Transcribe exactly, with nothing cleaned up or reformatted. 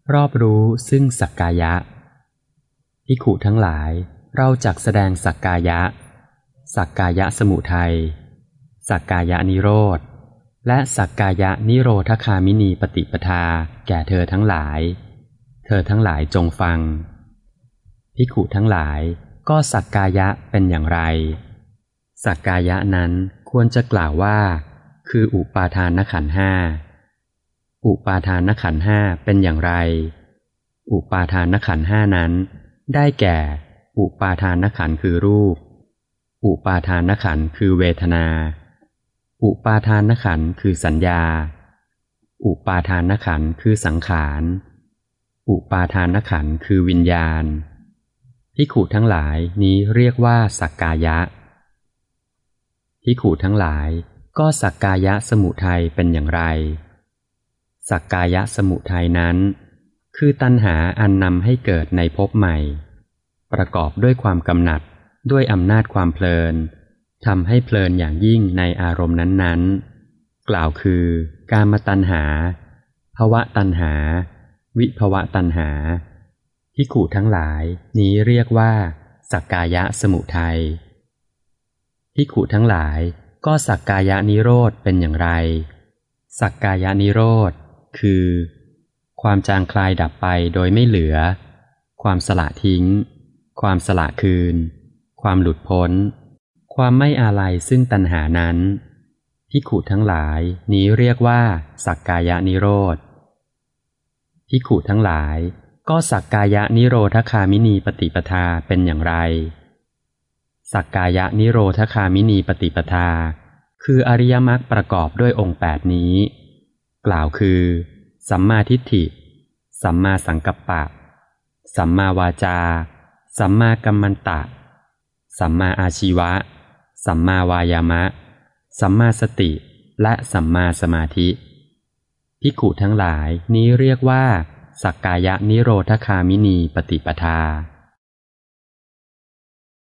รอบรู้ซึ่งสักกายะภิกขุทั้งหลายเราจักแสดงสักกายะสักกายะสมุทัยสักกายะนิโรธและสักกายะนิโรธคามินีปฏิปทาแก่เธอทั้งหลายเธอทั้งหลายจงฟังภิกขุทั้งหลายก็สักกายะเป็นอย่างไรสักกายะนั้นควรจะกล่าวว่าคืออุปาทานขันธ์ห้าอุปาทานขันธ์ห้าเป็นอย่างไรอุปาทานขันธ์ห้านั้นได้แก่อุปาทานขันธ์คือรูปอุปาทานขันธ์คือเวทนาอุปาทานขันธ์คือสัญญาอุปาทานขันธ์คือสังขารอุปาทานขันธ์คือวิญญาณภิกขุทั้งหลายนี้เรียกว่าสักกายะภิกขุทั้งหลายก็สักกายะสมุทัยเป็นอย่างไรสักกายะสมุทัยนั้นคือตัณหาอันนำให้เกิดในภพใหม่ประกอบด้วยความกำหนัดด้วยอำนาจความเพลินทำให้เพลินอย่างยิ่งในอารมณ์นั้นๆกล่าวคือกามตัณหาภวตัณหาวิภวตัณหาภิกขุทั้งหลายนี้เรียกว่าสักกายะสมุทัยภิกขุทั้งหลายก็สักกายะนิโรธเป็นอย่างไรสักกายะนิโรธคือความจางคลายดับไปโดยไม่เหลือความสละทิ้งความสละคืนความหลุดพ้นความไม่อาลัยซึ่งตัณหานั้นภิกขุทั้งหลายนี้เรียกว่าสักกายะนิโรธภิกขุทั้งหลายก็สักกายะนิโรธคามินีปฏิปทาเป็นอย่างไรสักกายะนิโรธคามินีปฏิปทาคืออริยมรรคประกอบด้วยองค์แปดนี้กล่าวคือสัมมาทิฏฐิสัมมาสังกัปปะสัมมาวาจาสัมมากัมมันตะสัมมาอาชีวะสัมมาวายามะสัมมาสติและสัมมาสมาธิภิกขุทั้งหลายนี้เรียกว่าสักกายะนิโรธคามินีปฏิปทา